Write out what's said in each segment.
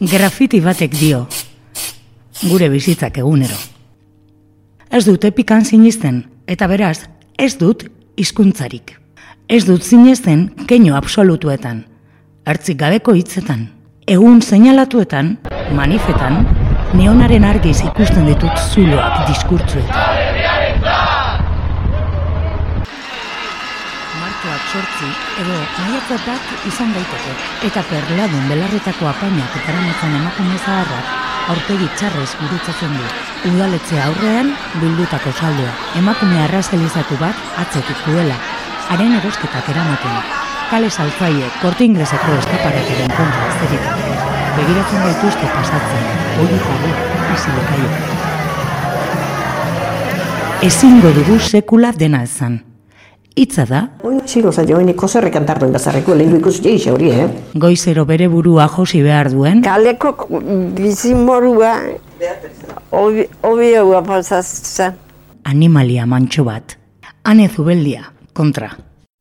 Grafiti batek dio, gure bizitzak egunero. Ez dut epikan sinisten, eta beraz, ez dut hizkuntzarik. Ez dut sinesten keinu absolutuetan, ertzik gabeko hitzetan. Egun seinalatuetan, manifetan, neonaren argiz ikusten ditut zuloak diskurtzuetan. Martxoak 8 edo maiatzak bat izan daiteke, eta perladun belarretako apainak daramatzan emakume zaharrak aurpegi txarrez gurutzatzen du. Udaletxe aurrean bildutako saldua. Emakume arrazelizatu bat atzetik duela. Haren erosketak eramaten. Kale saltzaile, Korte Ingleseko eskaparateren kontra zerik. Begiratzen gaituzte pasatzen, horietako isilekaio. Ezingo dugu sekula dena ezan. Hitza da. Ziro zailo, koserre kantardoen gazarreko, lehendu ikusi eixe hori, Goizero bere burua josi behar duen. Kaleko bizimorua, hobi hau pasatzen. Animalia mantxo bat. Ane Zubeldia, kontra.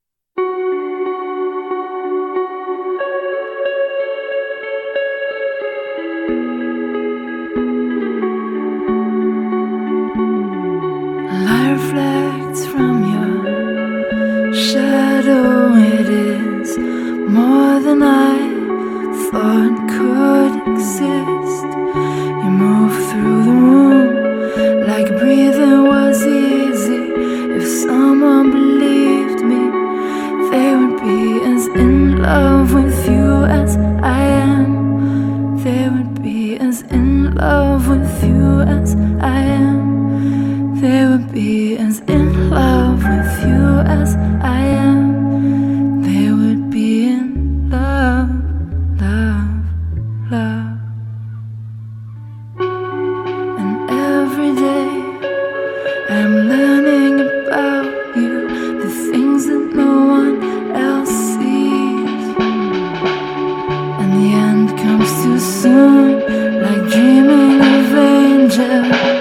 Reflects from your shadow, it is more than I thought could exist. You move through the room like breathing was easy. If someone believed me, they would be as in love with you as I am. They would be as in love with you as I am. They would be as in love with you as I am. They would be in love, love, love. And every day I'm learning about you, the things that no one else sees. And the end comes too soon, like dreaming of angels.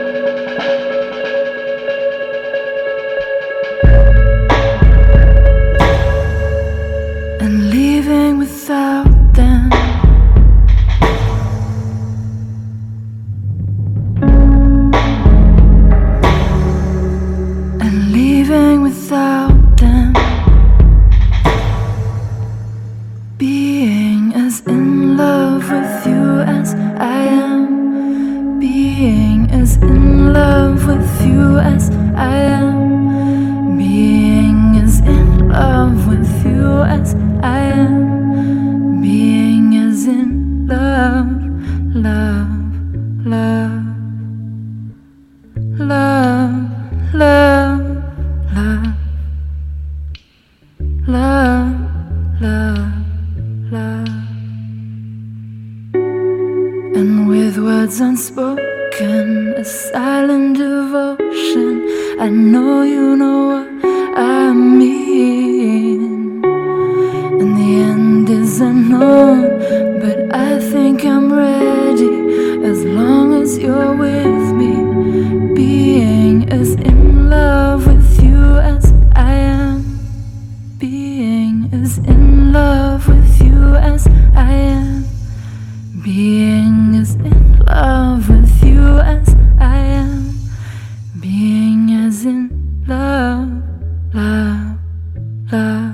Unspoken, a silent devotion. I know you know what I mean. And the end is unknown, but I think I'm ready. As long as you're with me, being as in love with you as I am. Being as in love with you as I am. Being as in love with you as I am. Being as in love, love, love.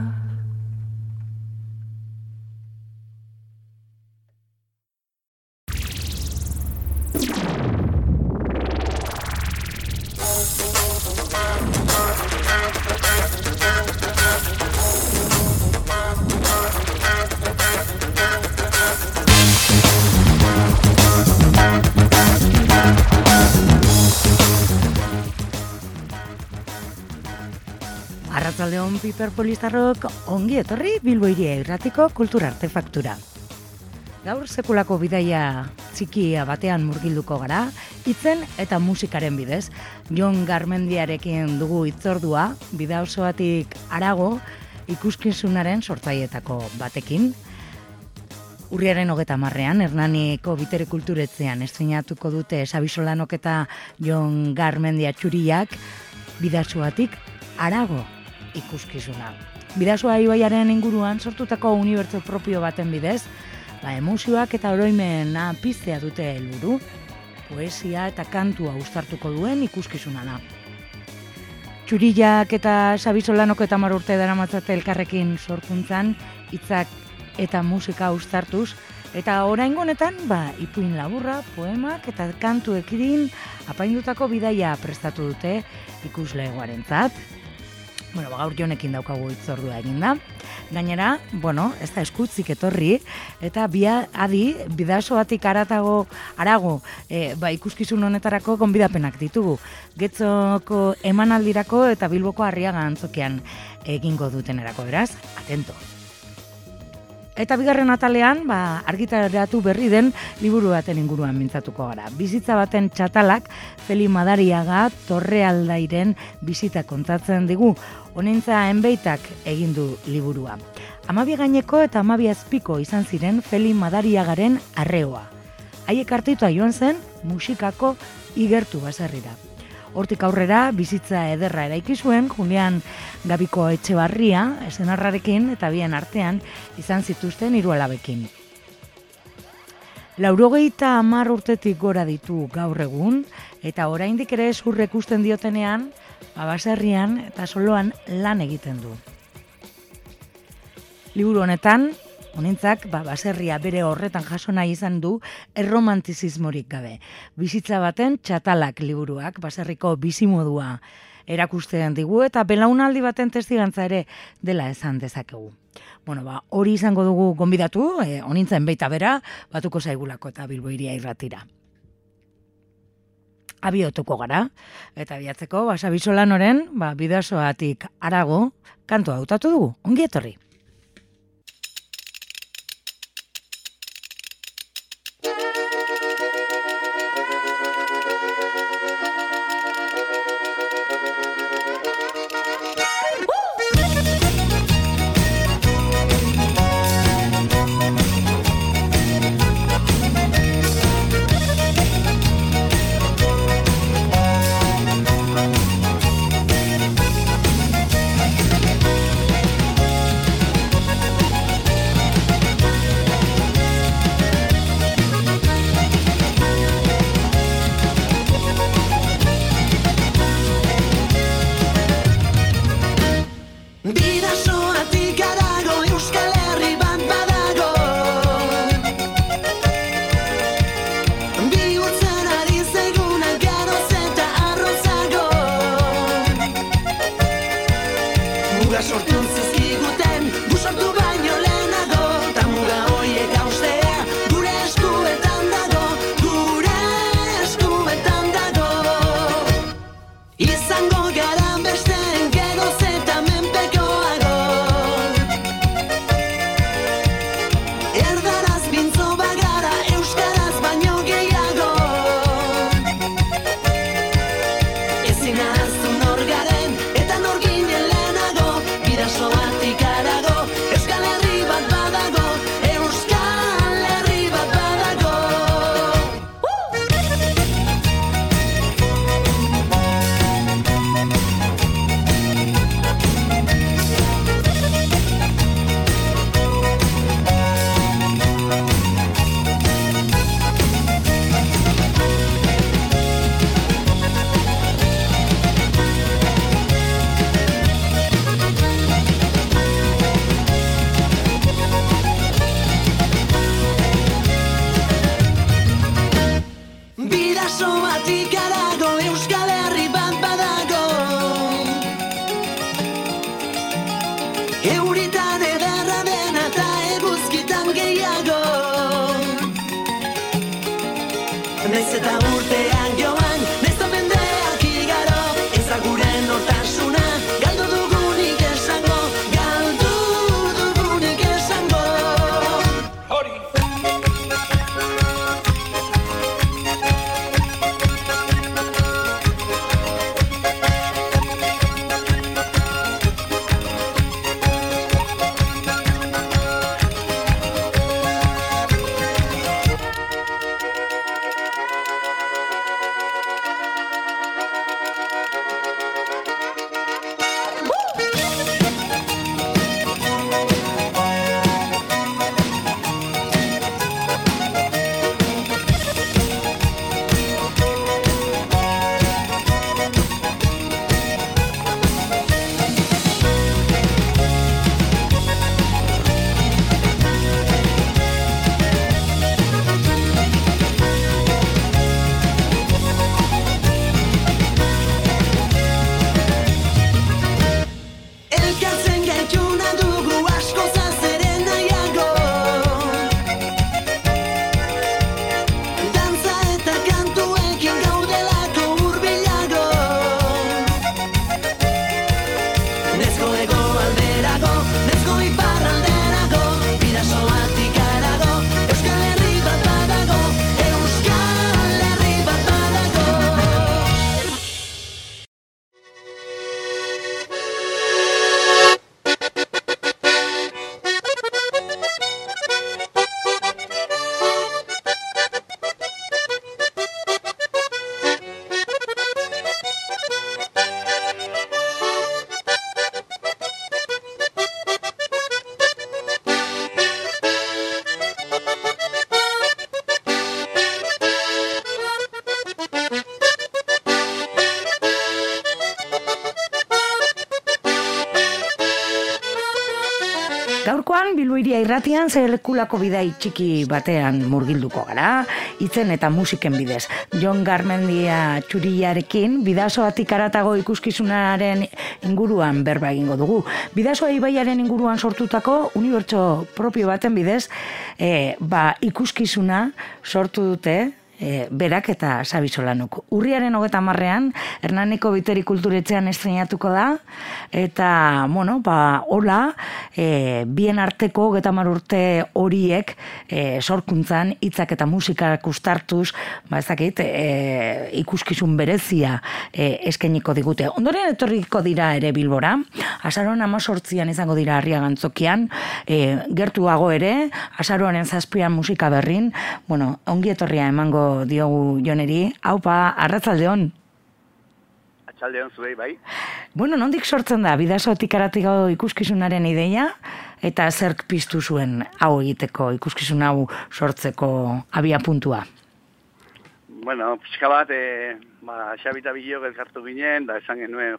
Arratsaldeon Piper Polistarrok, ongi etorri Bilbo Hiria Irratiko kultura artefaktura. Gaur sekulako bidaia txikia batean murgilduko gara, hitzen eta musikaren bidez. Jon Garmendiarekin dugu hitzordua, bida osoatik harago ikuskizunaren sortzailetako batekin. Urriaren 30ean, Hernaniko Bitere Kulturetzean estreinatuko dute Sabisolanok eta Jon Garmendia txuriak bidasoatik harago ikuskizuna. Bidasoa ibaiaren inguruan sortutako unibertso propio baten bidez, emozioak eta oroimena piztea dute helburu, poesia eta kantua uztartuko duen ikuskizuna da. Txurillak eta Sabizolanoko eta 10 urte daramatzate elkarrekin sorkuntzan, hitzak eta musika uztartuz, eta oraingo honetan, ipuin laburra, poemak eta kantuekin apaindutako bidaia prestatu dute ikuslegoarentzat. Gaur jonekin daukagu hitzordua eginda. Gainera, ez da eskutzik etorri, eta bidasoatik arago, ikuskizun honetarako gonbidapenak ditugu. Getzoko emanaldirako eta Bilboko Arriaga antzokian egingo dutenerako, beraz, atento. Eta bigarren atalean, argitaratu berri den liburu baten inguruan mintzatuko gara. Bizitza baten txatalak, Feli Madariaga Torrealdairen bizita kontatzen digu, honentza enbeitak egin du liburua. 12 gaineko eta 12 azpiko izan ziren Feli Madariagaren arreoa. Haiek artitua joan zen musikako igertu baserrira. Hortik aurrera, bizitza ederra eraiki zuen, Julian Gabiko Etxebarria, senarrarekin eta bien artean izan zituzten 3 alabekin. 90 urtetik gora ditu gaur egun, eta oraindik ere zurrek ikusten diotenean, baserrian eta soloan lan egiten du. Liburu honetan, honentzak, baserria bere horretan jaso nahi izan du erromantizismorik gabe. Bizitza baten txatalak liburuak, baserriko bizimodua erakusten digu eta belaunaldi baten testigantza ere dela esan dezakegu. Hori izango dugu gonbidatu, honintzen beita bera, batuko zaigulako eta Bilbo Hiria Irratira. Abiotuko gara, eta abiatzeko, Sabizolanoren, bidasoatik arago, kantua hautatu dugu, ongi etorri. Gaurkoan Bilbo Hiria irratian sekulako bidai txiki batean murgilduko gara, hitzen eta musiken bidez. Jon Garmendia Txuriarekin Bidasoatik haratago ikuskizunaren inguruan berba egingo dugu. Bidasoa ibaiaren inguruan sortutako unibertso propio baten bidez, ikuskizuna sortu dute berak eta Xabi Solanuk. Urriaren 30ean Hernaniko Biteri Kulturetxean estreinatuko da, eta, hola, bien arteko 30 urte horiek sorkuntzan hitzak eta musikak uztartuz, ikuskizun berezia eskainiko digute. Ondoren etorriko dira ere Bilbora, azaroan 18an izango dira Arriagantzokian, gertuago ere, azaroaren 7an musika berrin, ongi etorria emango diogu Joneri. Aupa, arratsaldeon. Arratsaldeon zuei, bai. Nondik sortzen da Bidasoatik haratago ikuskizunaren ideia, eta zerk piztu zuen hau egiteko, ikuskizun hau sortzeko abia puntua? Pixka bat, Xabi eta Bilok elkartu ginen, da esan genuen,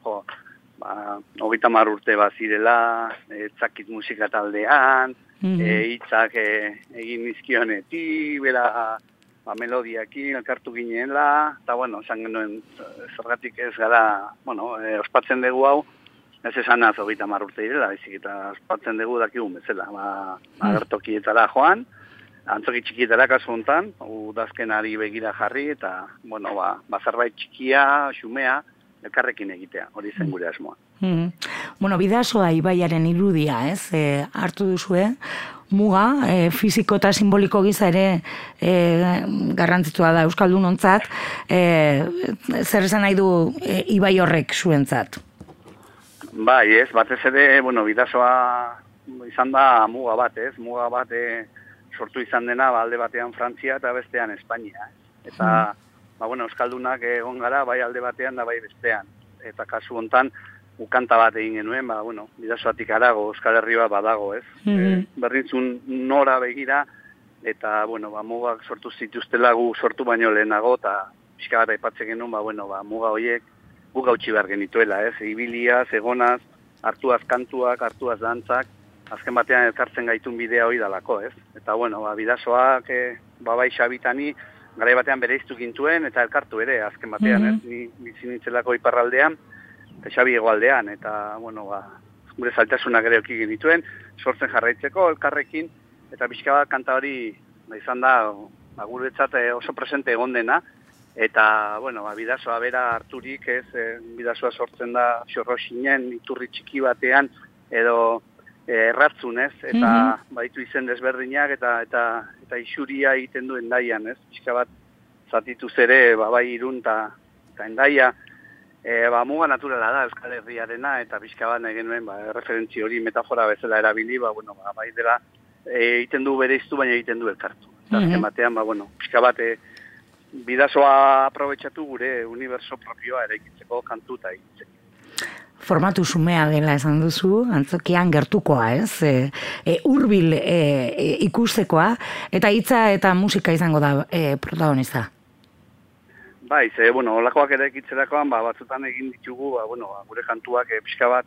30 urte bazirela, Zakit musika taldean, hitzak egin nizkionetik, bera melodiakin elkartu ginela, eta esan genuen zergatik ez gara, ospatzen dugu hau, ez esan az 30 urte direla, baizik eta ospatzen dugu dakigun bezala, agertokietara joan, antzoki txikietara kasu hontan, udazkenari begira jarri, eta, zerbait txikia, xumea, elkarrekin egitea, hori zen gure asmoa. Bidasoa ibaiaren irudia, hartu duzue, muga, fisiko eta simboliko giza ere garrantzitsua da euskaldunontzat, zer esan nahi du ibai horrek zuentzat? Bai, batez ere, Bidasoa izan da muga bat, muga bat sortu izan dena, alde batean Frantzia eta bestean Espainia. Eta, euskaldunak egon gara, bai alde batean da bai bestean. Eta kasu hontan, ukanta bat egin genuen, Bidasoatik harago, Euskal Herri bat badago, Berdintzun nora begira, eta, mugak sortu zituztela gu sortu baino lehenago, eta pixka bat aipatzen genuen, muga horiek guk gautxi behar genituela, Ibiliaz, egonaz, hartuaz kantuak, hartuaz dantzak, azken batean elkartzen gaitun bidea hori dalako, Eta, Bidasoak, bai Xabitani, garai batean bere iztu gintuen, eta elkartu ere, azken batean, ni bizi nintzelako iparraldean, eta Xabi hegoaldean, eta, gure zailtasunak ere euki genituen, sortzen jarraitzeko, elkarrekin, eta pixka bat kanta hori, izan da, guretzat oso presente egon dena, eta, Bidasoa bera harturik, Bidasoa sortzen da xorroxinen, iturri txiki batean, edo erratzun, eta baitu izen desberdinak, eta isuria egiten du Endaian, pixka bat zatituz ere, bai Irun eta Endaia, muga naturala da Euskal Herriarena, eta pixka bat nahi genuen, referentzi hori metafora bezala erabili, bai dela, egiten du bere iztu, baina egiten du elkartu. Eta azken batean, pixka bat, Bidasoa aprobetxatu gure uniberso propioa eraikitzeko kantu eta egitzeko. Formatu xumea dela esan duzu, antzokian gertukoa, hurbil ikustekoa, eta hitza eta musika izango da protagonista. Bai, olakoak ere ekitzerakoan, batzutan egin ditugu, gure kantuak pixka bat,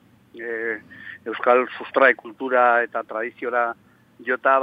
euskal sustrae kultura eta tradiziora jota,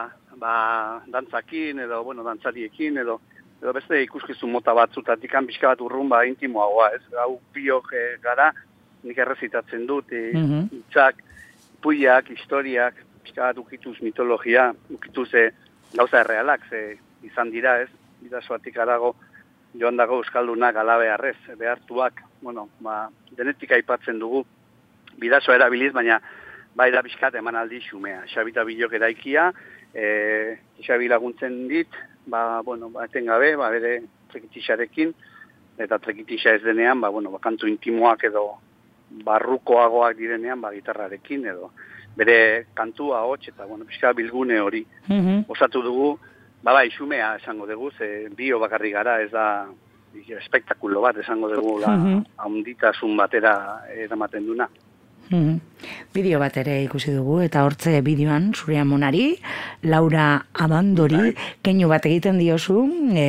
dantzakin, edo, dantzariekin, edo beste ikuskizun mota batzutatik, pixka bat urrun, intimoagoa, Hau biok gara, nik errezitatzen dut, hitzak, puiak, historiak, pixka bat ukituz mitologia, ukituz gauza errealak, izan dira, Bidasoatik harago, joan dago euskaldunak alabeharrez, behartuak, denetik aipatzen dugu, Bidasoa erabiliz, baina bai da pixkat emanaldi xumea. Xabi eta Bilok eraikia, Xabi laguntzen dit, etengabe, bere trekitixarekin, eta trekitixa ez denean, kantu intimoak edo barrukoagoak direnean, gitarrarekin, edo bere kantua hots, eta pixka bilgune hori osatu dugu, xumea esango dugu, bio bakarri gara, ez da espektakulo bat esango dugu, haunditasun batera eramaten duna. Bideo bat ere ikusi dugu, eta hortze bideoan zure amonari, Laura Abandori, keinu bat egiten diozu,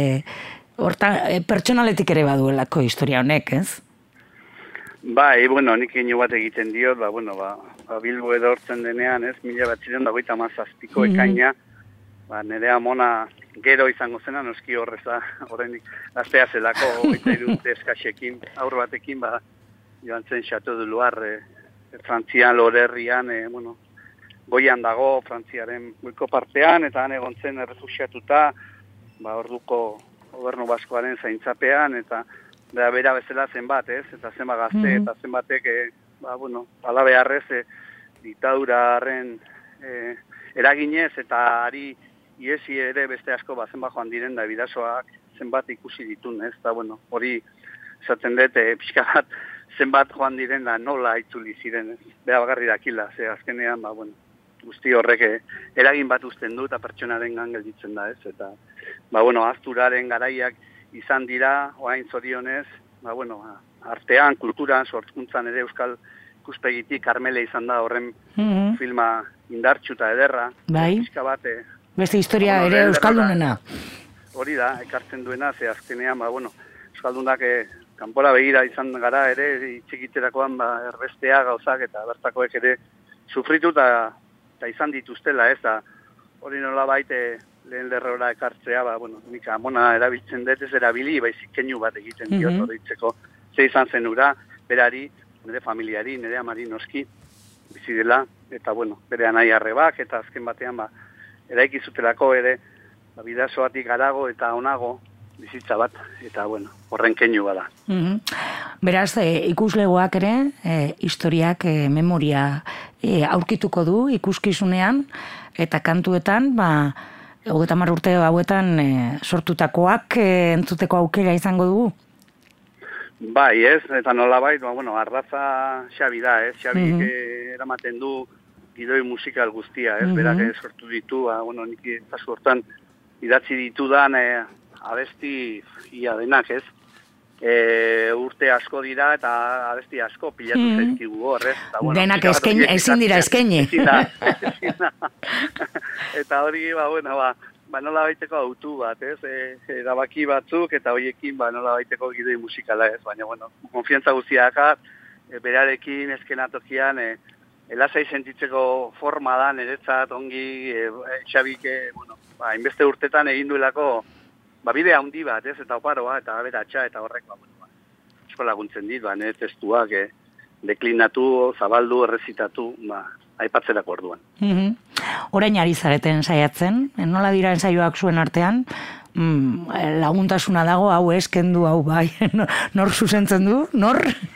pertsonaletik ere baduelako historia honek, ez? Nik keinu bat egiten diot, Bilbo edortzen denean, ez, 1957ko ekaina, nire amona gero izango zena, noski horreza, horrenik gaztea zelako, 23 urte eskaxekin, aur batekin, joan zen Chateau de Loire, Frantzian, Lorerrian, goian dago, Frantziaren goiko partean, eta han egon zen errefuxiatuta, orduko gobernu baskoaren zaintzapean, eta bera bezala zenbat, ez? Eta zenbat gazte, eta zenbatek, ala beharrez, diktaduraren eraginez, eta ari iesi ere beste asko zenbat joan diren da bidasoak zenbat ikusi ditun, ez? Eta, hori esaten dut, pixka bat zenbat joan diren da nola itzuli ziren, ez? Beha bagarri dakila, ze azkenean, guzti horrek eragin bat uzten du eta pertsonaren gelditzen da, ez? Eta, azturaren garaiak izan dira, oain zorionez, artean, kulturan, sortkuntzan ere euskal ikuspegitik Karmele izan da horren filma indartxu eta ederra. Bai, beste historia ere euskaldunena. Hori da, ekartzen duena, ze azkenean, euskaldunak kanpora begira izan gara ere, txikiterakoan erbestea gauzak eta bertakoek ere sufritu eta izan dituztela, ez da, hori nola baite lehen lerrora ekartzea, nik amona erabiltzen dut ez erabili, baizik keinu bat egiten diot horitzeko. Ze izan zen ura, berari, nire familiari, nire amari noski, bizi dela, eta bere anai arrebak, eta azken batean, eraiki zutelako ere, bidasoatik arago eta onago bizitza bat, eta horren keinu bada. Beraz, ikuslegoak ere, historiak, memoria aurkituko du ikuskizunean, eta kantuetan, 30 urte hauetan sortutakoak entzuteko aukera izango dugu? Bai, ez, eta nolabait, arraza Xabi da, ez, Xabik eramaten du gidoi musikal guztia, ez, berak sortu ditu, nik kasu hortan idatzi ditudan abesti ia denak, ez, urte asko dira eta abesti asko pilatu zaizkigu horrez. Denak ezin dira eskaini. Eta hori, nola baiteko autu bat, ez, erabaki batzuk eta horiekin nola baiteko gidoi musikala, ez, baina, konfiantza guztiaka, berarekin, eskenatokian, elasai sentitzeko forma da, niretzat ongi, Xabik, hainbeste urtetan egin duelako, bide handi bat, ez, eta oparoa, eta aberatsa, eta horrek, esko laguntzen dit, nire testuak, deklinatu, zabaldu, errezitatu, aipatzerako orduan. Orain ari zareten saiatzen, nola dira ensaioak zuen artean, laguntasuna dago, hau kendu, hau bai, nor zuzentzen du, nor?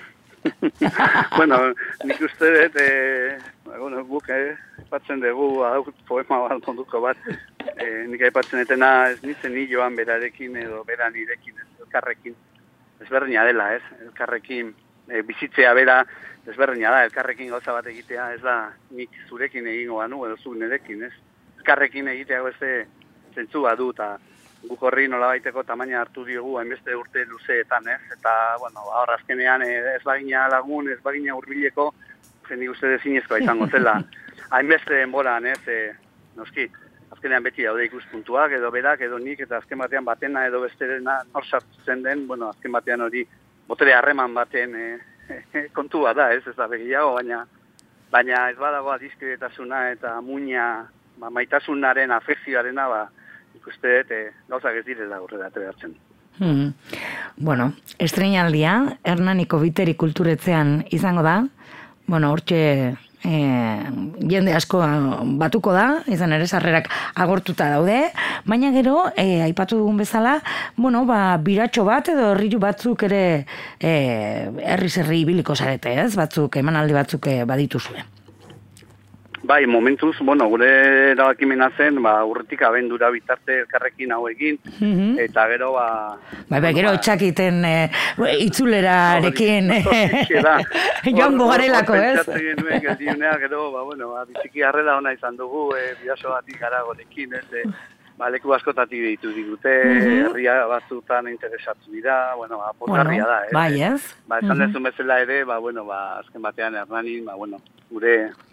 Nik uste dut, guk aipatzen dugu, poema bat monduko bat, nik aipatzen etena ez nintzen ni joan berarekin edo bera nirekin, elkarrekin, ezberdina dela, ez, elkarrekin bizitzea bera, ezberdina da, elkarrekin gauza bat egitea, ez da nik zurekin egingo banu, edo zu nerekin, ez, elkarrekin egitea beste zentzu badu, eta guk horri nola baiteko tamaina hartu diogu, hainbeste urte luzeetan, ez, eta, hor azkenean ez bagina lagun, ez bagina hurbileko, zendik uste dezinezkoa izango zela, hainbeste denboran, ez, noski, azkenean beti daude ikuspuntuak, edo berak, edo nik, eta azken batean batena, edo besterena nor sartzen den, azken batean hori botere harreman baten kontua da, ez da begiago, baina ez badago adiskidetasuna eta muina, maitasunaren, afekzioarena, ikuste dut, gauzak ez direla aurrera behartzen. Estreinaldia, Hernaniko Biteri kulturetzean izango da, hortxe jende asko batuko da, izan ere sarrerak agortuta daude, baina gero, aipatu dugun bezala, biratxo bat edo herriru batzuk ere herri ibiliko zarete, ez? Batzuk, emanaldi batzuk baditu zuen. Bai, momentuz, gure erabakimena zen, urretik abendura bitarte elkarrekin hau egin, eta gero, gero txakiten itzulerarekin joango garelako, ez? Pentsatzen genuen geldiunea, gero, biziki harrela ona izan dugu, bidaso batik garagorekin, ez, leku askotatik ditu digute, herria batzutan interesatu dira, pozgarria da, ez? Bai, ez? Esan dezun bezala ere, azken batean Hernanin, gure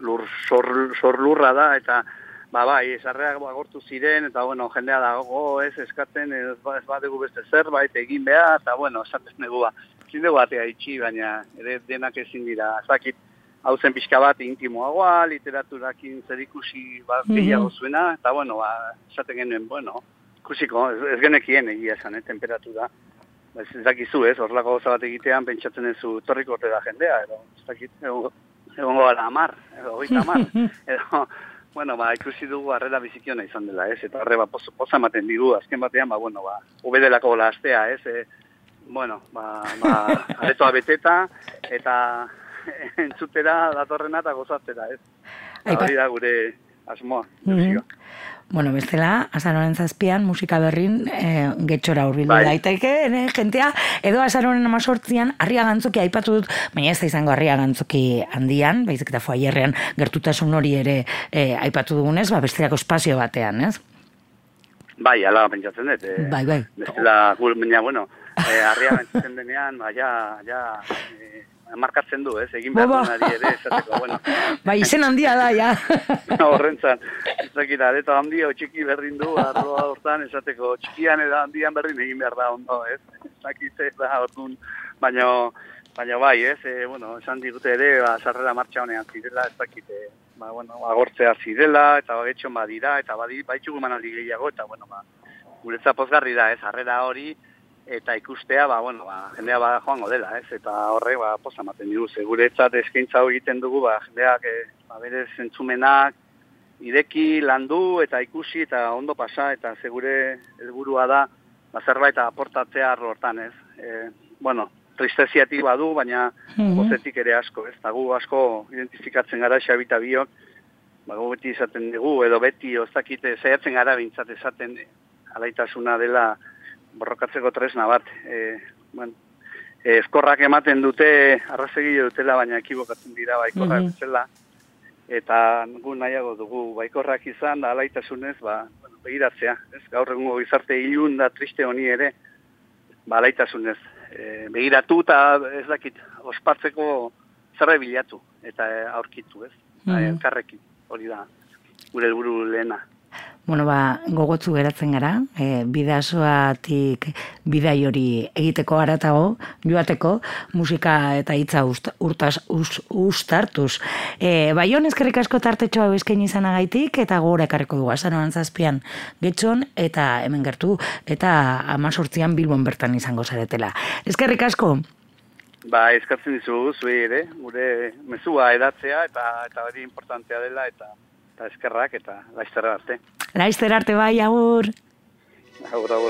sor lurra da, eta sarreak agortu ziren, eta jendea dago, ez eskatzen, ez badugu beste zerbait egin behar, eta esaten dugu, zinde batea itxi, baina ere denak ezin dira, ezakit, hau zen pixka bat intimoagoa, literaturakin zer ikusi bat gehiago zuena, eta bueno, esaten genuen, bueno, ikusiko, ez genekien egia esan, temperatura. Ez dakizu ez, horrelako gauza bat egitean, pentsatzen duzu torriko orte da jendea, edo, ez dakit, egongo gara 10, edo 30, edo, bueno, ikusi dugu harrera bizikiona izan dela, ez, eta horre, poza ematen digu, azken batean, ubedelako gola astea, ez, bueno, aretoa beteta, eta entzutera datorrena eta gozatzera, ez. Hori da gure asmoa, Bueno, bestela, azaroren 7 musika berrin getxora hurbildu daiteke, jentea, edo azaroren 18 Harria Gantzoki aipatu dut, baina ez da izango Harria Gantzoki handian, baizik eta foaierrean gertutasun hori ere aipatu dugunez, besterako espazio batean, ez? Bai, ala pentsatzen dut. Bai. Bestela, baina, bueno, Harria Gantzoten denean, markatzen du, ez? Egin behar duenari ere, esateko, bueno. Bai, izen handia da, ja. Horrentzan, ezakita, areta handia, txiki berdin du, arroa hortan, esateko, txikian eta handian berdin egin behar da ondo, ez? Ezakite, da, orduan, baina bai, ez? Bueno, esan digute ere, sarrera martxa honean zirela, ezakite, agortzea zirela, eta bagetxon badira, eta baitxugu manaldi gehiago, eta, bueno, guretza pozgarri da, ez? Harrera hori, eta ikustea, jendea joango dela, ez? Eta horre, poza ematen dugu, guretzat eskaintza hori egiten dugu, jendeak bere zentzumenak ideki, landu, eta ikusi, eta ondo pasa, eta segure helburua da, zerbait aportatzea arlo hortan, ez? Bueno, tristeziatik badu, baina pozetik ere asko, ez? Eta gu asko identifikatzen gara xabita biok, beti izaten dugu, edo beti, ozakite, zaiatzen gara bintzat esaten, alaitasuna dela, borrokatzeko tresna bat. Eskorrak ematen dute, arrazegile dutela, baina ekibokatzen dira baikorrak zela. Eta gu nahiago dugu baikorrak izan, da alaitasunez, begiratzea. Gaur egungo gizarte ilun da triste honi ere, alaitasunez. Begiratu eta ez dakit, ospatzeko zerre bilatu eta aurkitu, ez? Elkarrekin, hori da, gure helburu lehena. Bueno, gogotzu geratzen gara, bidasoatik bidai hori egiteko haratago, joateko, musika eta hitza ustartuz. Baion eskerrik asko tartetxo hau eskaini izanagaitik, eta gogora ekarriko dugu azaroan 7 Getxon, eta hemen gertu, eta 18 Bilbon bertan izango zaretela. Eskerrik asko! Eskertzen dizugu, zuei ere, gure mezua edatzea, eta hori importantea dela, eta eskerrak, eta laizter arte. Laizter arte, bai, agur! Agur.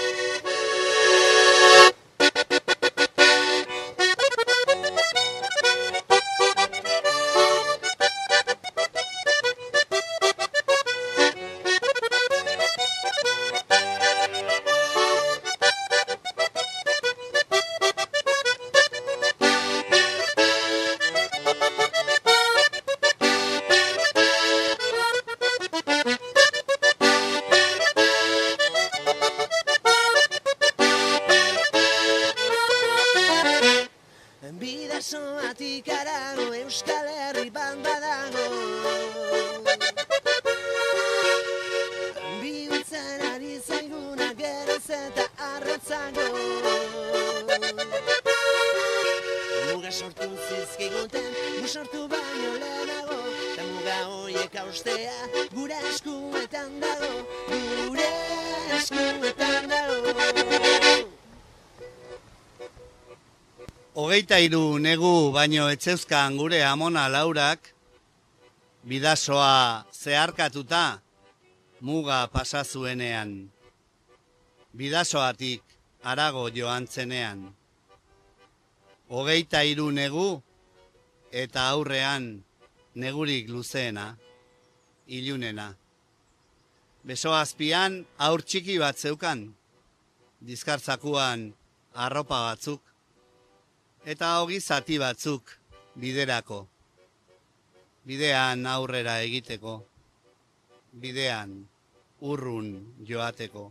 Hogeita 3 negu baino etzeuzkan gure amona Laurak, bidasoa zeharkatuta muga pasazuenean. Bidasoatik harago joan zenean. Hogeita 3 negu eta aurrean negurik luzeena, ilunena. Beso azpian aur txiki bat zeukan, dizkartzakuan arropa batzuk, eta hogi zati batzuk biderako. Bidean aurrera egiteko, bidean urrun joateko.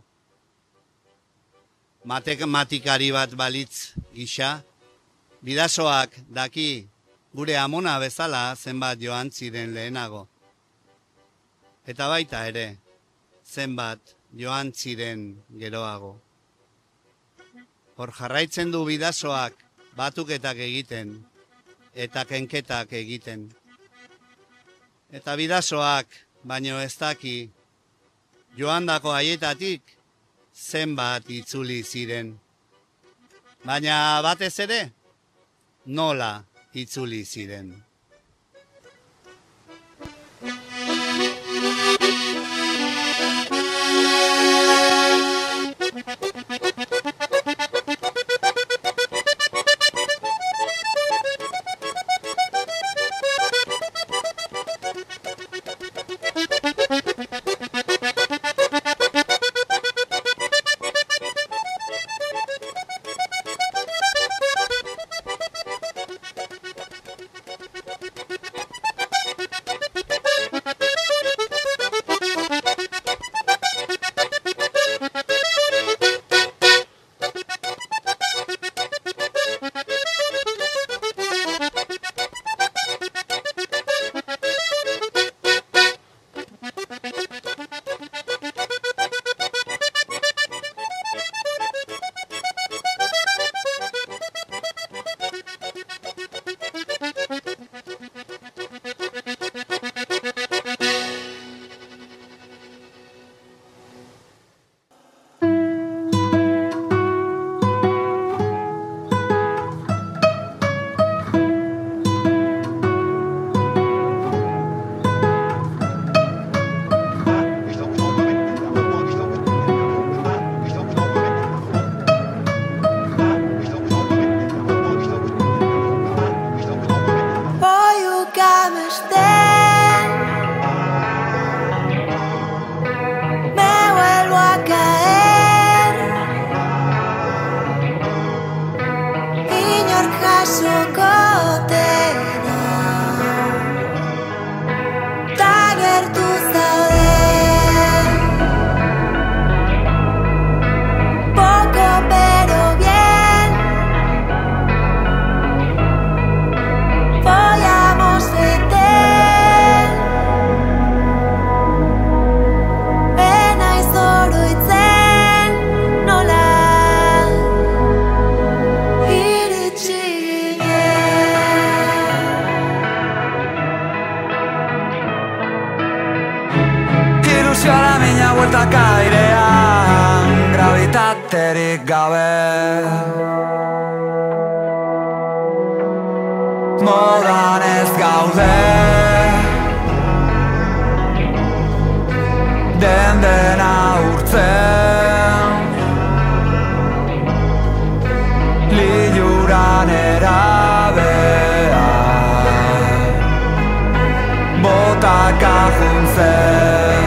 Matematikari bat balitz gisa, bidasoak daki gure amona bezala zenbat joan ziren lehenago. Eta baita ere, zenbat joan ziren geroago. Hor jarraitzen du bidasoak batuketak egiten, eta kenketak egiten. Eta bidasoak, baino ez daki, joandako haietatik zenbat itzuli ziren. Baina batez ere, nola itzuli ziren. Gravitaterik gabe modan ez gaude dena urtzen liluran erabea botaka juntzen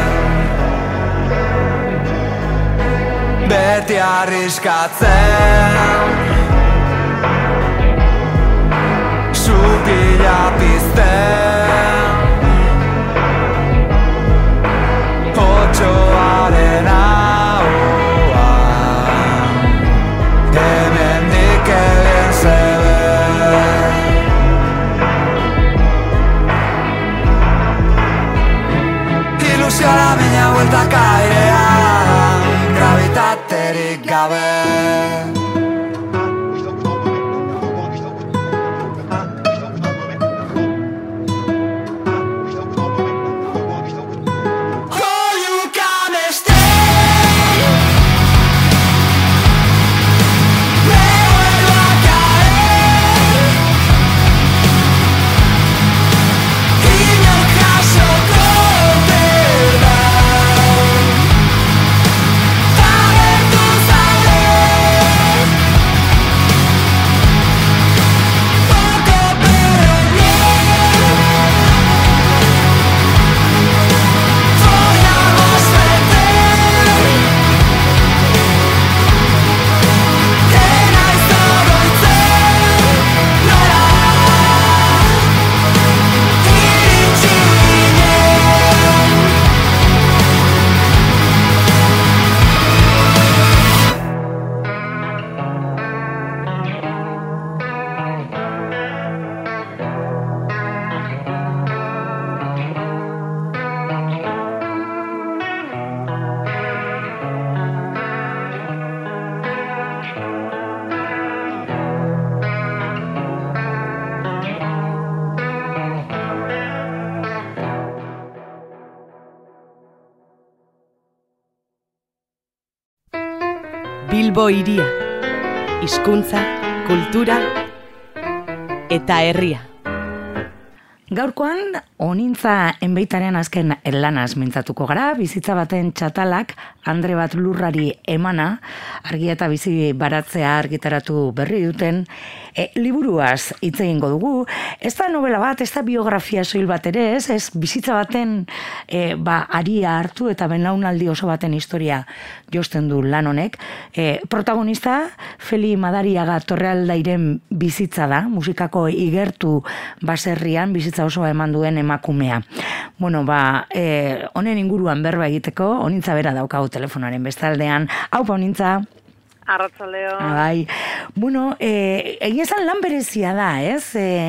beti arriskatzen supila pizten otxoaren ahoan hemendik egin zeben ilusioa mina bueltaka airean gravitaterik gabe Agertu zaude Bilbo hiria, hizkuntza, kultura eta herria. Gaurkoan, onintza enbeitaren azken lanaz mintzatuko gara, bizitza baten txatalak Andre bat lurrari emana, argia eta bizi baratzea argitaratu berri duten, liburuaz hitz egingo dugu. Ez da novela bat, ez da biografia soil bat ere, ez bizitza baten aria hartu eta belaunaldi oso baten historia josten du lan honek. Protagonista, Feli Madariaga Torrealdairen bizitza da, musikako igertu baserrian, bizitza oso eman duen emakumea. Bueno, honen inguruan berba egiteko, onintza bera daukagu telefonaren bestaldean. Aupa, onintza. Arratzaldeo. Bai. Bueno, egia esan lan berezia da, ez?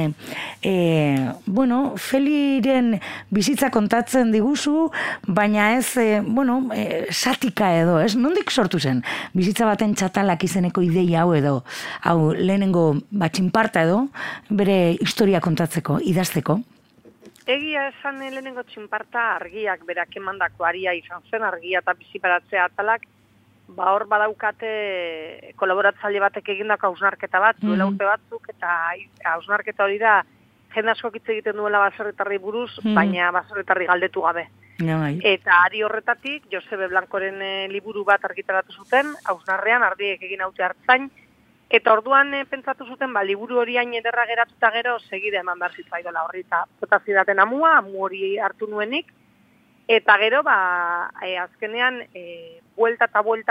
Feliren bizitza kontatzen diguzu, baina ez, satika edo, ez? Nondik sortu zen? Bizitza baten txatalak izeneko ideia hau lehenengo txinparta edo, bere historia kontatzeko, idazteko? Egia esan lehenengo txinparta argiak berak emandako aria izan zen, argia eta biziparatzea atalak, hor badaukate kolaboratzaile batek egindako hausnarketa bat, duela urte batzuk, eta hausnarketa hori da, jende askok hitz egiten duela baserritarri buruz, baina baserritarri galdetu gabe. Eta ari horretatik, Josebe Blancoren liburu bat argitaratu zuten, hausnarrean, ardiek egin haute hartzain, eta orduan pentsatu zuten, liburu hori hain ederra geratuta gero, segide eman behar zitzaidola horri, eta zidaten amu hori hartu nuenik, eta gero, azkenean, buelta,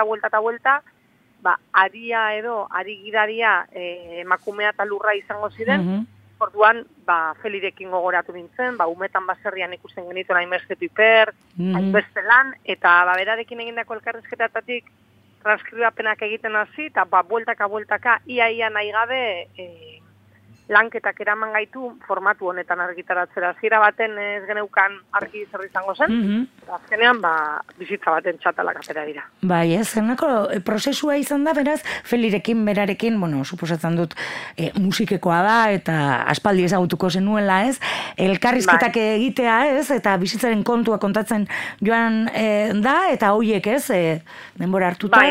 aria edo, ari gidaria emakumea eta lurra izango ziren, orduan, Felirekin gogoratu nintzen, umetan baserrian ikusten genituen hainbeste piper, hainbeste lan, eta berarekin egindako elkarrizketatatik transkribapenak egiten hasi, eta bueltaka, ia nahi gabe lanketak eraman gaitu formatu honetan argitaratzera. Zira baten ez geneukan argi zer izango zen, eta azkenean bizitza baten txatalak atera dira. Bai, ez, zenako prozesua izan da, beraz, Felirekin, berarekin, suposatzen dut musikekoa da, eta aspaldi ezagutuko zenuela, ez, elkarrizketak egitea, ez, eta bizitzaren kontua kontatzen joan da, eta hoiek, ez, denbora hartuta,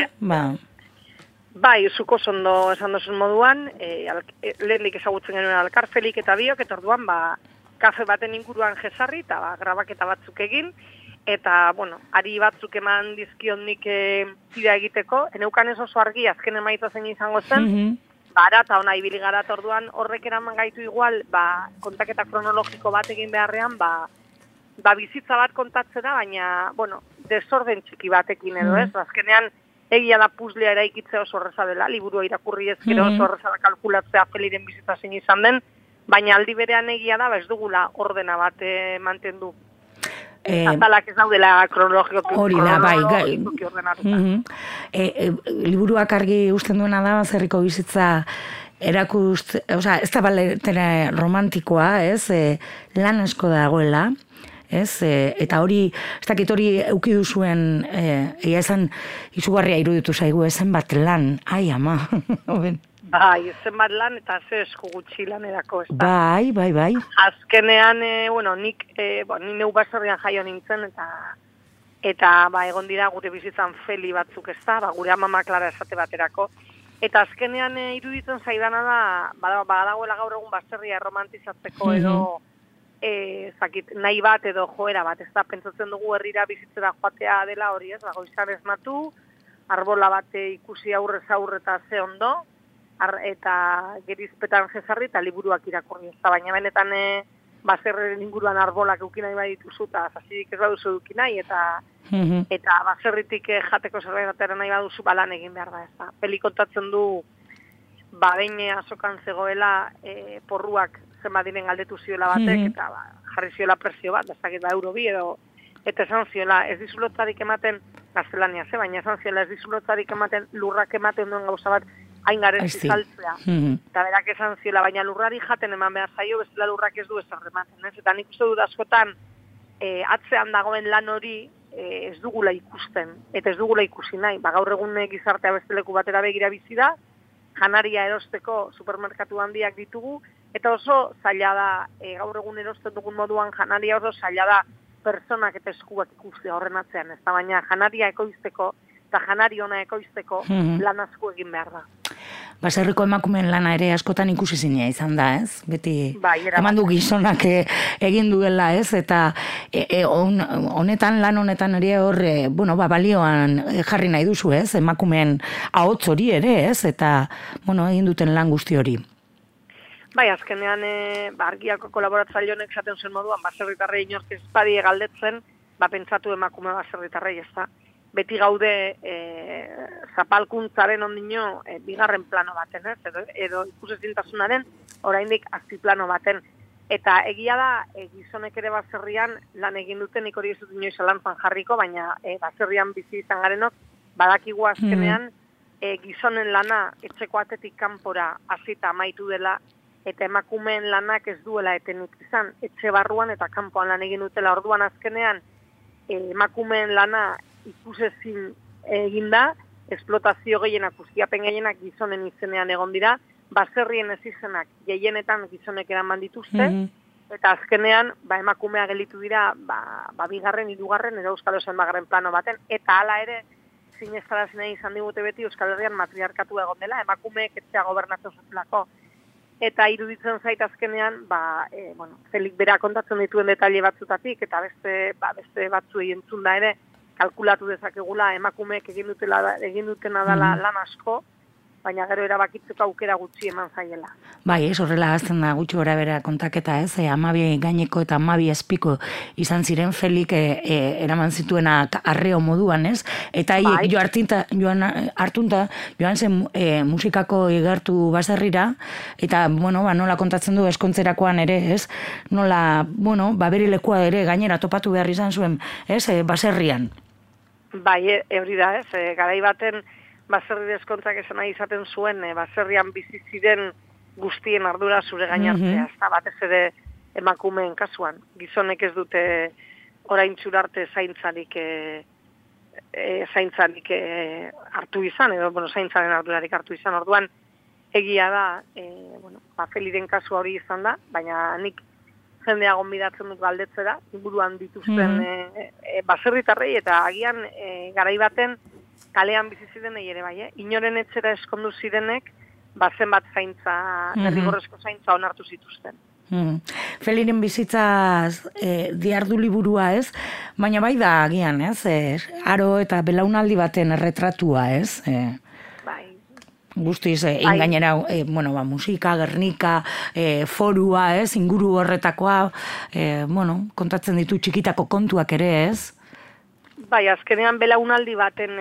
Bai, zuko zondo esan dozun moduan, lehendik ezagutzen genuen alkarfelik eta biok, eta orduan, kafe baten inguruan jesarri, eta grabaketa batzuk egin, eta, ari batzuk eman dizkion nik zira egiteko, eneukan ez oso argi, azken emaitza zen izango zen, ara eta ona ibili gara, eta orduan horrek eraman gaitu igual, kontaketa kronologiko bat egin beharrean, bizitza bat kontatzera, baina, desorden txiki batekin edo ez, azkenean, egia da puzlea eraikitzea oso horreza dela, liburua irakurri ezkero oso horreza da kalkulatzea Feliren bizitza zein izan den, baina aldi berean egia da, ez dugula ordena bat mantendu. Atalak ez daudela kronologikoki ordenatuta. Liburuak argi usten duena da, zerriko bizitza ez da baletera romantikoa, lan asko dagoela, eta hori, ez dakit hori euki duzuen, egia esan izugarria iruditu zaigu, ezen bat lan, ai ama. Bai, ezen bat lan eta ze esku gutxi lanerako, ez da. Bai. Azkenean, nik neu baserrian jaio nintzen, eta egon dira gure bizitzan Feli batzuk, ez da, gure amama Klara esate baterako. Eta azkenean iruditzen zaidana da, badagoela gaur egun baserria romantizatzeko edo, nahi bat edo joera bat, ez da, pentsatzen dugu herrira bizitzera joatea dela hori, ez, goizan esnatu, arbola bate ikusi aurrez aurre eta ze ondo, eta gerizpetan jesarri eta liburuak irakurri, ez da, baina benetan baserren inguruan arbolak eukin nahi badituzu, eta zazirik ez baduzu eukin nahi, eta baserritik jateko zerbait batera nahi baduzu lan egin behar da, ez da. Peli kontatzen du, behin azokan zegoela porruak zenbat diren galdetu ziola batek, eta jarri ziola presio bat, ezakit euro bi edo, eta esan ziola, ez dizulotzarik ematen, gaztelania baina esan ziola, ez dizulotzarik ematen, lurrak ematen duen gauza bat, hain garezi saltzea. Eta berak esan ziola, baina lurrari jaten eman behar zaio, bezala lurrak ez du ezer ematen, ez? Eta nik uste dut askotan, atzean dagoen lan hori, ez dugula ikusten, eta ez dugula ikusi nahi. Gaur egun gizartea beste leku batera begira bizi da, janaria erosteko supermerkatu handiak ditugu, eta oso zaila da, gaur egun erosten dugun moduan janaria oso zaila da pertsonak eta eskuak ikustea horren atzean, ez da, baina janaria ekoizteko eta janari ona ekoizteko lan asko egin behar da. Baserriko emakumeen lana ere askotan ikusi zinea izan da, ez? Beti eman du gizonak egin duela, ez? Eta lan honetan ere hor, balioan jarri nahi duzu, ez? Emakumeen ahots hori ere, ez? Eta, egin duten lan guzti hori. Bai, azkenean, argiako kolaboratzaile honek esaten zuen moduan, baserritarrei inork ez badie galdetzen, pentsatu emakume baserritarrei, ez da. Beti gaude zapalkuntzaren ondino bigarren plano baten, ez? Edo ikusezintasunaren oraindik azpiplano baten. Eta egia da, gizonek ere baserrian lan egin duten, nik hori ez dut inoiz zalantzan jarriko, baina baserrian bizi izan garenok, badakigu azkenean gizonen lana etxeko atetik kanpora hasita amaitu dela, eta emakumeen lanak ez duela etenik izan, etxe barruan eta kanpoan lan egin dutela. Orduan azkenean, emakumeen lana ikusezin eginda, esplotazio gehienak, ustiapen gehienak gizonen izenean egon dira, baserrien ez izenak gehienetan gizonek eraman dituzte, eta azkenean emakumea gelitu dira bigarren, hirugarren edo Euskal Herrian plano baten, eta hala ere sinestarazi izan digute beti Euskal Herrian matriarkatu egon dela, emakumeek etxea gobernatzen zutelako. Eta iruditzen zait azkenean, Felik bera kontatzen dituen detaile batzutatik, eta beste batzuei entzun da ere, kalkulatu dezakegula emakumeek egin dutena dela lan asko, baina gero erabakitzeko aukera gutxi eman zaiela. Bai, horrela azten da gutxi gora bera kontaketa, ez? 12 gaineko eta 12 azpiko izan ziren Felik eraman zituena arreo moduan, ez? Eta haiek hartunta joan zen musikako igertu baserrira, eta, nola kontatzen du eskontzerakoan ere, ez? Nola, bere lekua ere gainera topatu behar izan zuen, ez? Baserrian. Bai, hori da, ez? Garai baten baserri deskontzak esan nahi izaten zuen, baserrian bizi ziren guztien ardura zure gainartzea, ez da, batez ere emakumeen kasuan. Gizonek ez dute orain txurarte zaintzarik hartu izan, edo, zaintzaren ardurarik hartu izan. Orduan, egia da, Feliren kasu hori izan da, baina nik jendea gonbidatzen dut galdetzera, inguruan dituzten baserritarrei, eta agian garai baten kalean bizi zirenei ere bai, inoren etxera eskondu zirenek, zenbat zaintza, derrigorrezko zaintza onartu zituzten. Feliren bizitzaz diardu liburua, ez? Baina bai da agian, ez? Aro eta belaunaldi baten erretratua, ez? Bai. Guztiz, gainera, musika, Gernika, forua, ez? Inguru horretakoa, kontatzen ditu txikitako kontuak ere, ez? Bai, azkenean belaunaldi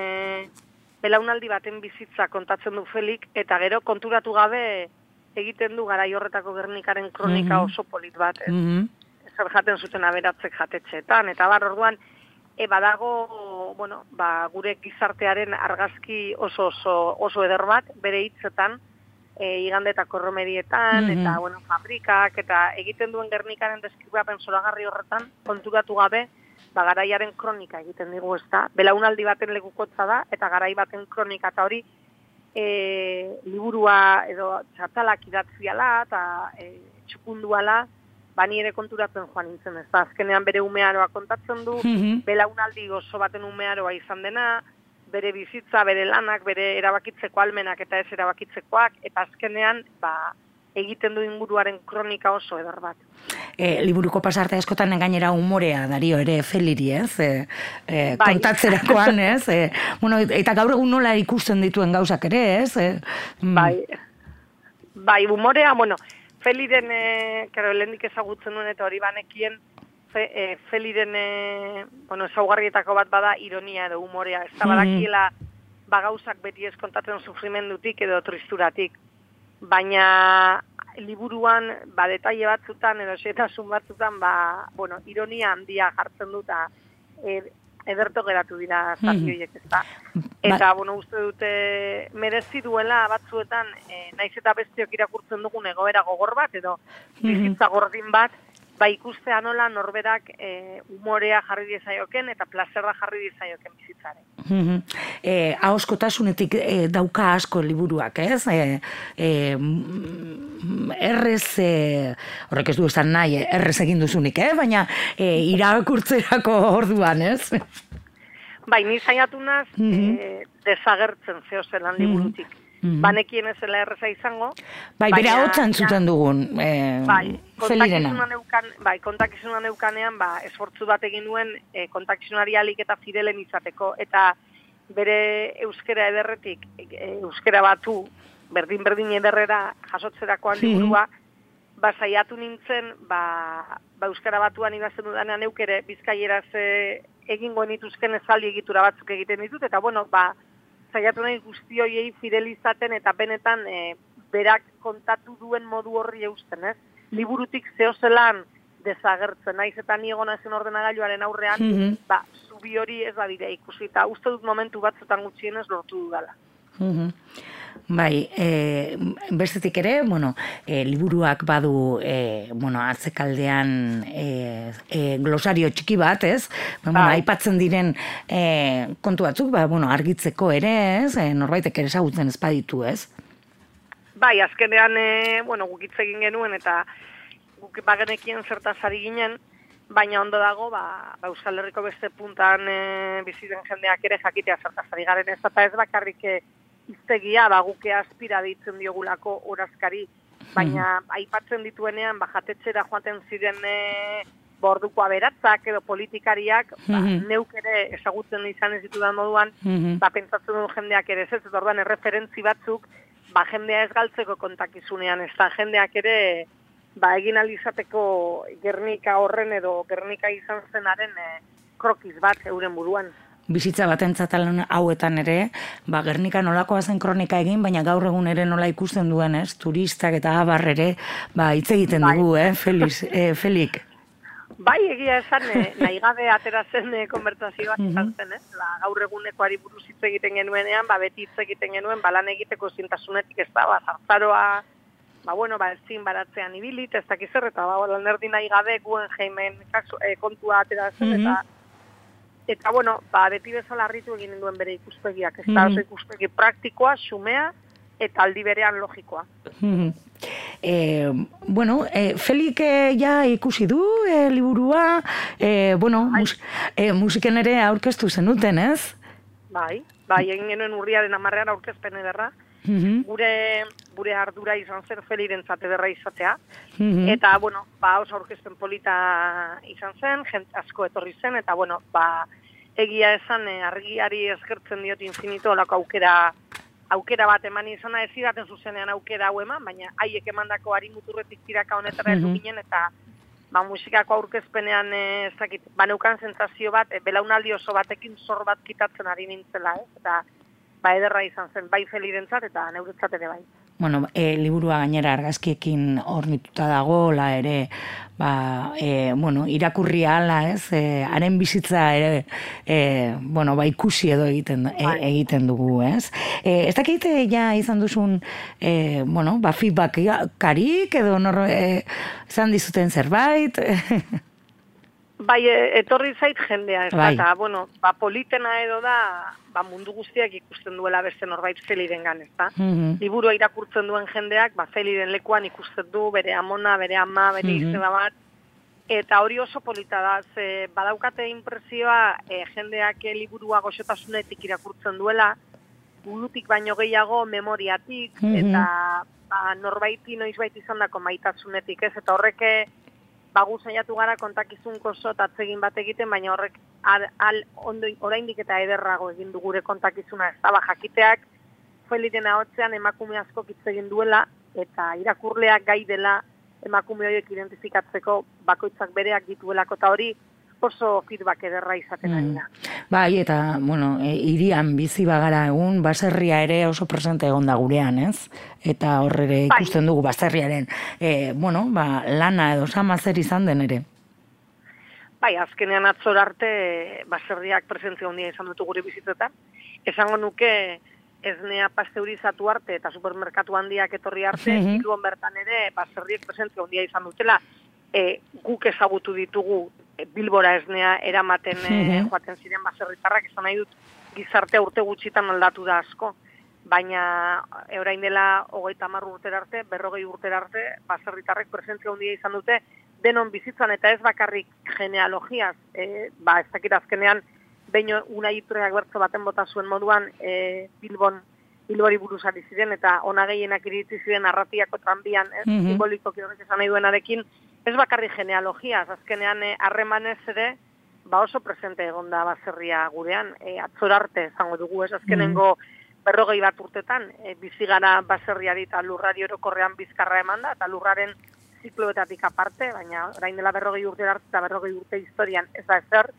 baten bizitza kontatzen du Felik, eta gero konturatu gabe egiten du garai horretako Gernikaren kronika oso polit bat. Zer jaten zuten aberatzek jatetxeetan, eta orduan, badago, gure gizartearen argazki oso eder bat, bere hitzetan, igandetako romerietan, eta, fabrikak, eta egiten duen Gernikaren deskribapen zoragarri horretan, konturatu gabe, garaiaren kronika egiten digu, ez da. Belaunaldi baten lekukotza da, eta garai baten kronika, eta hori liburua edo txatalak idatziala, eta txukunduala, bani ere konturatzen joan nintzen, ez da. Azkenean bere umearoa kontatzen du, belaunaldi oso baten umearoa izan dena, bere bizitza, bere lanak, bere erabakitzeko almenak eta ez erabakitzekoak, eta azkenean, egiten du inguruaren kronika oso eder bat. Liburuko pasarte askotan gainera umorea dario ere Feliri, ez? Kontatzerakoan, ez? Eta gaur egun nola ikusten dituen gauzak ere, ez? Bai, umorea, Feliren, lehendik ezagutzen duen eta hori banekien, Feliren, ezaugarrietako bat bada ironia edo umorea, ez da badakiela gauzak beti ez kontatzen sufrimendutik edo tristuratik. Baina liburuan, detaile batzutan, edo xetasun batzutan, ironia handia jartzen dut, ederto geratu dira zazioiek, ez da. Eta, uste dute, merezi duela batzuetan, naiz eta bestiok irakurtzen dugun egoera gogor bat, edo bizitza gordin bat, ikustea nola norberak umorea jarri dizaioken eta plazerra jarri dizaioken bizitzaren. Ahoskotasunetik dauka asko liburuak, ez? Errez, horrek ez du esan nahi, errez egin duzunik, baina irakurtzerako orduan, ez? Bai, ni saiatu naz, desagertzen zeozelan liburutik. Banekien ezela erreza izango. Bai, bere hotxan zuten dugun, Felirena. Kontakizuna neukanean, esfortzu bat egin nuen kontakizunari alik eta fidelen izateko, eta bere euskera ederretik, euskera batu, berdin ederrera jasotzerakoan liburua, saiatu nintzen, euskara batuan idazten dudanean eukere bizkaieraz egingo nituzken ezaldi egitura batzuk egiten ditut, eta saiatu nahi guzti horiei fidelizaten eta benetan berak kontatu duen modu horri eusten, ez? Liburutik zehozelan desagertzen, naiz eta ni egon naizen ordenagailuaren aurrean, zubi hori ez badira ikusi, eta uste dut momentu batzutan gutxienez lortu dudala. Bai, bestetik ere, liburuak badu, atzekaldean glosario txiki bat, ez? Aipatzen diren kontu batzuk, argitzeko ere, ez? Norbaitek ere ezagutzen ez baditu, ez? Bai, azkenean, guk hitz egin genuen, eta guk bagenekien zertaz ari ginen, baina ondo dago, Euskal Herriko beste puntan bizitzen jendeak ere jakitea zertaz ari garen ez, eta ez bakarrik iztegia, guke aspira deitzen diogulako orazkari, baina aipatzen dituenean, jatetxera joaten ziren orduko aberatzak edo politikariak, neuk ere ezagutzen izan ez ditudan moduan, pentsatzen duen jendeak ere ez, eta orduan erreferentzi batzuk, jendea ez galtzeko kontakizunean, ez da jendeak ere egin alizateko Gernika horren edo Gernika izan zenaren krokiz bat euren buruan. Bizitza batentzat hauetan ere, Gernika nolakoa zen kronika egin, baina gaur egun ere nola ikusten duen, ez? Turistak eta abar ere, hitz egiten dugu, Felik? Bai, egia esan, nahi gabe atera zen konbertsazioak izan zen, ez? Gaur egunekoari buruz hitz egiten genuenean, beti hitz egiten genuen, lan egiteko zintasunetik ez da, zartzaroa, ezin baratzean ibilit, ez dakiz zer, eta lan erdi nahi gabe guen jaimen kontua atera zen, eta beti bezala harritu egin duen bere ikuspegiak, ez da oso ikuspegi praktikoa, xumea, eta aldi berean logikoa. Felik ja ikusi du liburua, musiken ere aurkeztu zenuten, ez? Bai, egin genuen urriaren 10ean aurkezpen ederra, gure ardura izan zen Felirentzat ederra izatea, eta, oso aurkezpen polita izan zen, jente asko etorri zen, eta, egia esan argiari eskertzen diot infinito olako aukera bat eman izana, ez idaten zuzenean aukera hau eman, baina haiek emandako ari muturretik tiraka honetara ez ginen, eta musikako aurkezpenean neukan sentsazio bat, belaunaldi oso batekin zor bat kitatzen ari nintzela, eta ederra izan zen, bai Felirentzat eta neuretzat ere bai. Liburua gainera argazkiekin hornituta dagoela ere, irakurri ahala, ez? Haren bizitza ere, ikusi edo egiten dugu, ez? Ez dakit ja izan duzun, feedbackarik edo izan dizuten zerbait? Bai, etorri zait jendea, ez da, eta, politena edo da, mundu guztiak ikusten duela beste norbait Felirengan, ez da. Liburua irakurtzen duen jendeak, Feliren lekuan ikusten du, bere amona, bere ama, bere izena bat, eta hori oso polita da, badaukate impresioa jendeak liburua goxotasunetik irakurtzen duela, burutik baino gehiago memoriatik, eta norbaiti noizbait izan dako maitasunetik, ez, eta horreke, gu saiatu gara kontakizunko atzegin bat egiten, baina horrek oraindik eta ederrago egin du gure kontakizuna, ez da, jakiteak Feliren ahotzean emakume asko hitz egin duela, eta irakurleak gai dela emakume horiek identifikatzeko bakoitzak bereak dituelako, eta hori oso feedback ederra izaten ari da. Bai, eta, hirian bizi bagara egun, baserria ere oso presente egon da gurean, ez? Eta horre ikusten dugu baserriaren, lana edo sama zer izan den ere. Bai, azkenean atzor arte baserriak presentzia handia izan dutu gure bizitzetan. Esango nuke esnea pasteurizatu arte eta supermerkatu handiak etorri arte, Bilbon bertan ere baserriek presentzia handia izan dutela, guk ezagutu ditugu Bilbora esnea eramaten joaten ziren baserritarrak, esan nahi dut gizartea urte gutxitan aldatu da asko, baina orain dela 30 urtera arte, 40 urtera arte, baserritarrek presentzia handia izan dute denon bizitzan, eta ez bakarrik genealogiaz, ez dakit azkenean behin Unai Iturriak bertso baten bota zuen moduan Bilbori buruz ari ziren, eta ona gehienak iritsi ziren Arratiako tranbian, simbolikoki horrek esan nahi duenarekin, ez bakarri genealogia, azkenean harremanez ere, oso presente egon da baserria gurean, atzorarte izango dugu, ez azkenengo 40 bat urtetan, bizi gara baserriari eta lurrari orokorrean bizkarra eman da, eta lurraren zikloetatik aparte, baina orain dela 40 urte arte eta 40 urte historian ez da ezer,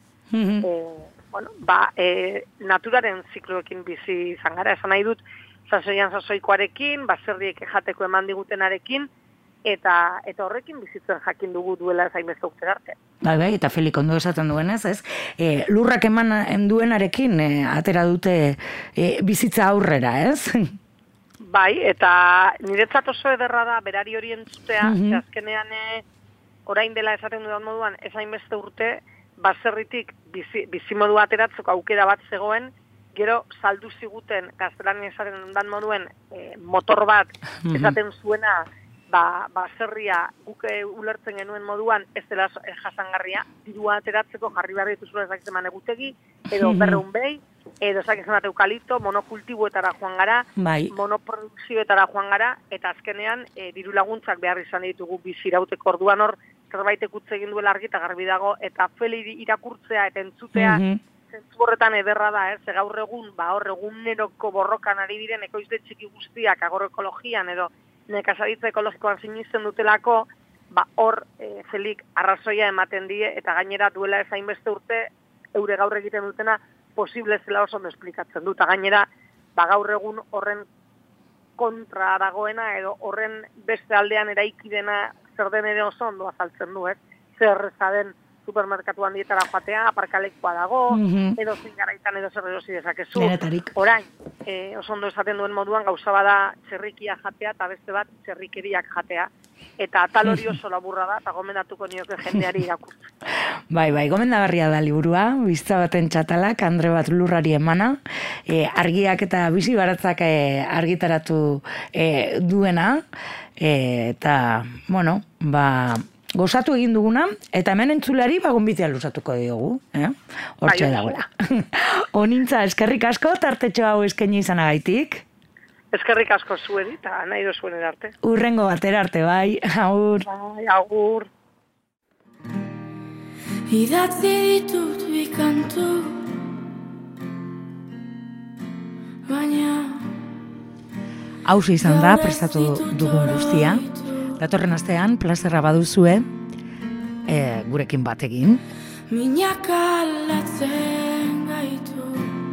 naturaren zikloekin bizi izan gara, esan nahi dut, sasoikoarekin, baserriek jateko eman digutenarekin, eta horrekin bizitzen jakin dugu duela ez hainbeste urte arte. Bai, eta Felik ondo esaten duenez, ez? Lurrak eman duenarekin atera dute bizitza aurrera, ez? Bai, eta niretzat oso ederra da berari hori entzutea, azkenean orain dela esaten dudan moduan, ez hainbeste urte, baserritik bizimodu ateratzeko aukera bat zegoen, gero saldu ziguten gaztelanian esaten dudan moduen motor bat esaten zuena, baserria guk ulertzen genuen moduan ez dela jasangarria, dirua ateratzeko jarri behar dituzula ezakizeman egutegi, edo berreun behi, edo ezakizeman eukalipto, monokultiboetara joan gara, monoprodukzioetara joan gara, eta azkenean diru laguntzak behar izan ditugu bizirauteko orduan hor, zerbaitek utze egin duela argi eta garbi dago, eta Feli irakurtzea eta entzutea, zentzu horretan ederra da, ze gaur egun, hor eguneroko borrokan ari diren ekoizle txiki guztiak agor ekologian edo nekazaritza ekologikoan sinisten dutelako, hor Felik arrazoia ematen die, eta gainera duela ez hainbeste urte, eure gaur egiten dutena, posible zela oso ondo esplikatzen du, eta gainera, gaur egun horren kontra dagoena, edo horren beste aldean eraiki dena zer den ere oso ondo azaltzen du, zer zaden supermerkatu handietara joatea, aparkalekua dago, edo zein garaitan edo zer erosi dezakezu. Orain, oso ondo esaten duen moduan gauza bada txerrikia jatea eta beste bat txerrikeriak jatea. Eta atal hori oso laburra da, eta gomendatuko nioke jendeari irakurtzen. Bai, gomendagarria da liburua, bizitza baten txatalak, Andre bat lurrari emana, argiak eta bizi baratzak argitaratu duena, eta, gozatu egin duguna, eta hemen entzulari gonbitea luzatuko diogu, hortxe dagoela. Onintza, eskerrik asko, tartetxo hau eskaini izanagaitik. Eskerrik asko zueri, eta nahi dozuen erarte. Urrengo batera arte, bai, agur. Bai, agur. Idatzi ditut bikantu, baina hauze izan da, prestatu dugun guztia. Datorren astean, plazerra baduzue, gurekin bategin. Minak aldatzen gaitu,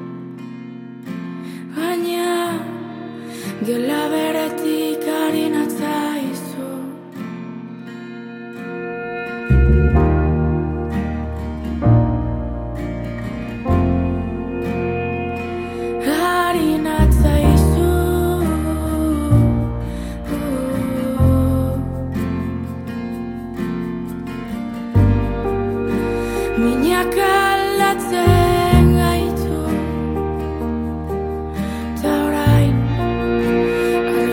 baina gela beretik harinatza izu. Harinatza izu. Minak aldatzen gaitu, ta orain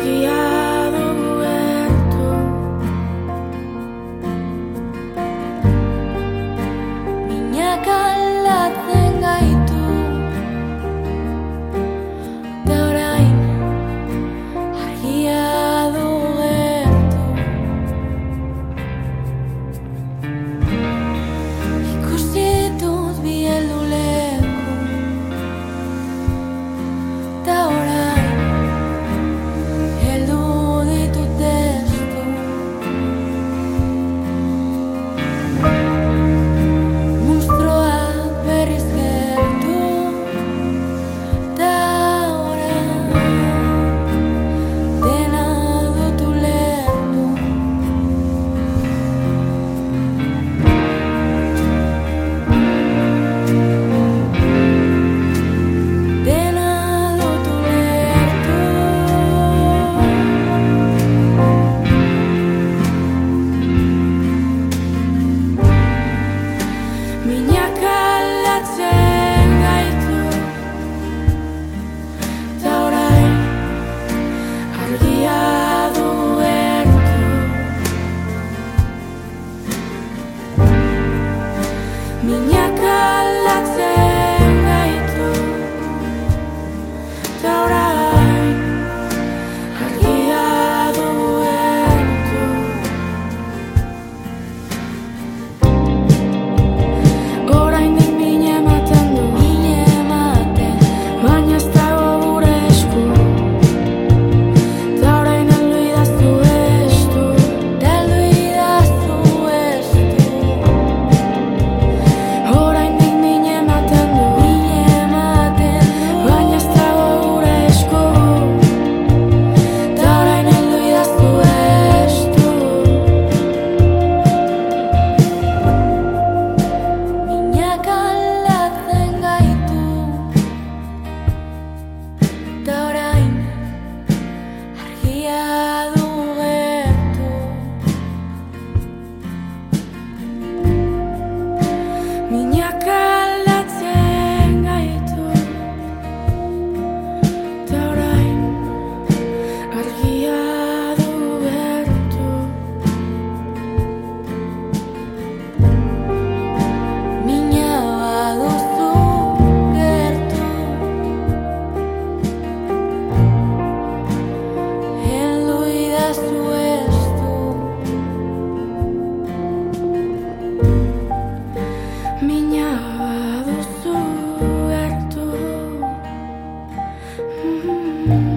you.